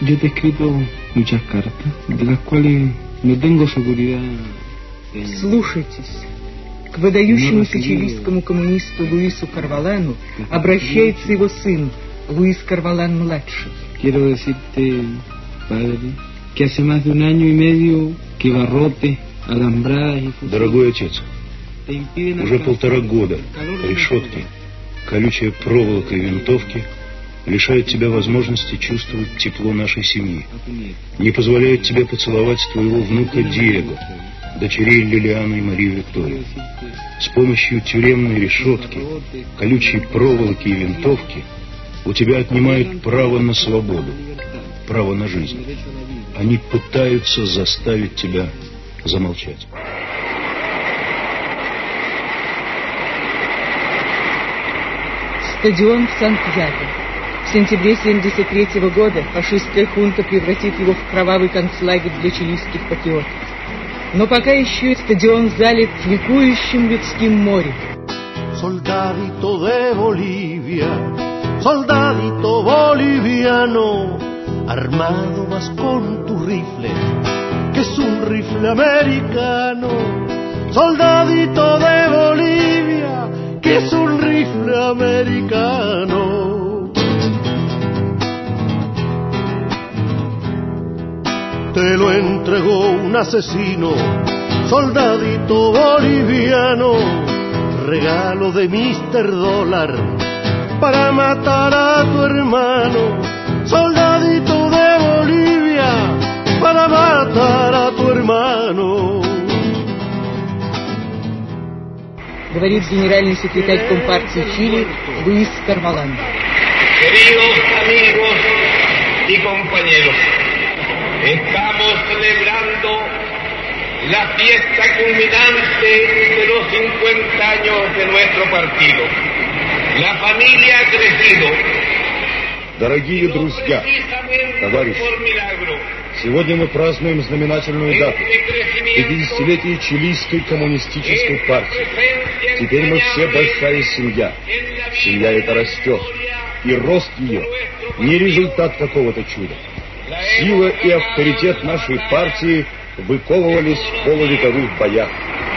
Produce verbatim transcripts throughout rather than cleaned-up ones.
Yo te he escrito muchas cartas, de las cuales no tengo seguridad. Слушайтесь. К выдающемуся чилийскому коммунисту Луису Карвалану обращается его сын, Луис Карвалан-младший. Quiero decirte, padre, que hace más de un año y medio que barrotes, alambradas y fusiles. Дорогой отец, уже полтора года решетки, колючая проволока и винтовки лишают тебя возможности чувствовать тепло нашей семьи, не позволяют тебе поцеловать твоего внука Диего, дочерей Лилианы и Марию Викторию. С помощью тюремной решетки, колючей проволоки и винтовки у тебя отнимают право на свободу, право на жизнь. Они пытаются заставить тебя замолчать. Стадион в Сантьяго. В сентябре семьдесят третьего года фашистская хунта превратит его в кровавый концлагерь для чилийских патриотов. Но пока еще стадион залит ликующим людским морем. Soldadito de Bolivia, soldadito boliviano, armado vas con tu rifle, que es un rifle americano. Soldadito de Bolivia, que es un rifle americano. Te lo entregó un asesino, soldadito boliviano, regalo de mister Dólar para matar a tu hermano. Soldadito de Bolivia, para matar a tu hermano. Говорит генеральный секретарь Компартии Чили Луис Карвалан. Queridos amigos y compañeros, estamos celebrando la fiesta culminante de los cincuenta años de nuestro partido. La familia ha crecido. Дорогие друзья, товарищи, сегодня мы празднуем знаменательную дату – пятидесятилетие чилийской коммунистической партии. Теперь мы все большая семья. Семья эта растет, и рост ее не результат какого-то чуда. Сила и авторитет нашей партии выковывались в полувековых боях.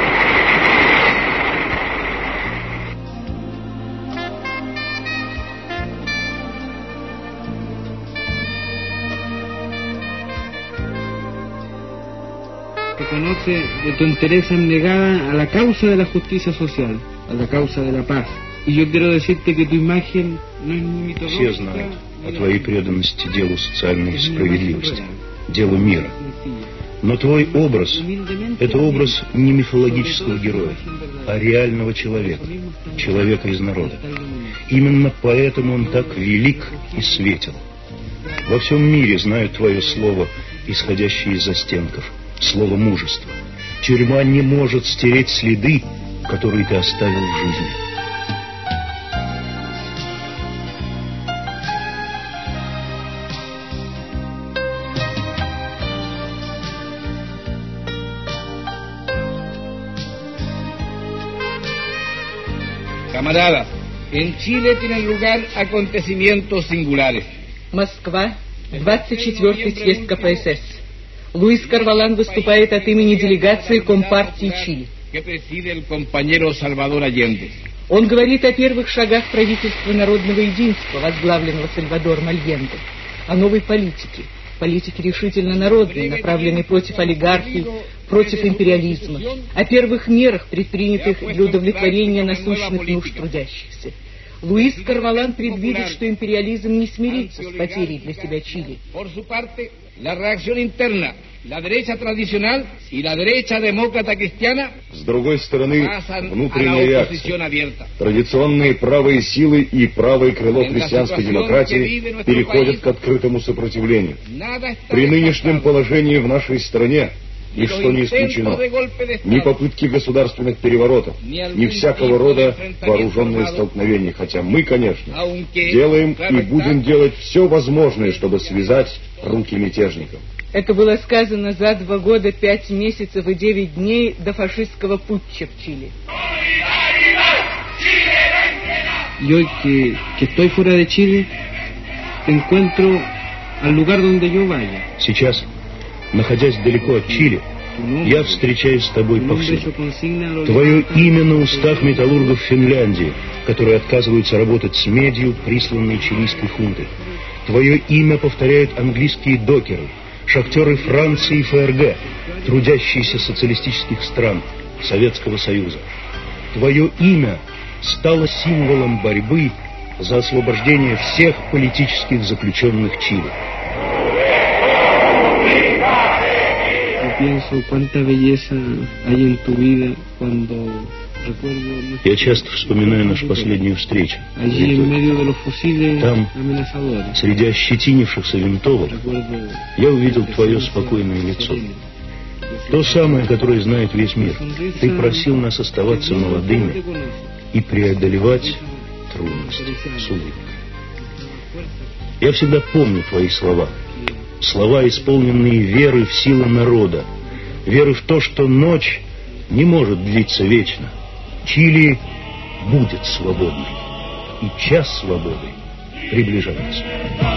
Te conoce de tu interés abnegada a la causa de la justicia social, a la causa de la paz. Y yo quiero decirte que tu imagen no es ni mitológica. Все знают о твоей преданности делу социальной справедливости, делу мира. Но твой образ – это образ не мифологического героя, а реального человека, человека из народа. Именно поэтому он так велик и светел. Во всем мире знают твое слово, исходящее из застенков, слово мужества. Тюрьма не может стереть следы, которые ты оставил в жизни. Camaradas, en Chile tienen lugar acontecimientos singulares. Москва, двадцать четвёртый съезд ка пэ эс эс. Луис Карвалан выступает от имени делегации Компартии Чили. Que preside el compañero Salvador Allende. Он говорит о первых шагах правительства народного единства, возглавленного Сальвадором Альенде, о новой политике, политике решительно народной, направленной против олигархии, против империализма, о первых мерах, предпринятых для удовлетворения насущных нужд трудящихся. Луис Карвалан предвидит, что империализм не смирится с потерей для себя Чили. Por su parte, la reacción interna, la derecha tradicional y la derecha demócrata cristiana. С другой стороны, внутренняя реакция. Традиционные правые силы и правое крыло христианской демократии переходят к открытому сопротивлению. При нынешнем положении в нашей стране ничто не исключено. Ни попытки государственных переворотов, ни всякого рода вооруженные столкновения. Хотя мы, конечно, делаем и будем делать все возможное, чтобы связать руки мятежникам. Это было сказано за два года, пять месяцев и девять дней до фашистского путча в Чили. Y hoy que, que estoy fuera de Chile, te encuentro al lugar donde yo vaya. Сейчас, находясь далеко от Чили, я встречаюсь с тобой повсюду. Твое имя на устах металлургов Финляндии, которые отказываются работать с медью, присланной чилийской хунтой. Твое имя повторяют английские докеры, шахтеры Франции и ФРГ, трудящиеся социалистических стран, Советского Союза. Твое имя стало символом борьбы за освобождение всех политических заключенных Чили. Я часто вспоминаю нашу последнюю встречу. Там, среди ощетинившихся винтовок, я увидел твое спокойное лицо. То самое, которое знает весь мир. Ты просил нас оставаться молодыми и преодолевать трудности с улыбкой. Я всегда помню твои слова. Слова, исполненные веры в силу народа. Веры в то, что ночь не может длиться вечно. Чили будет свободной. И час свободы приближается.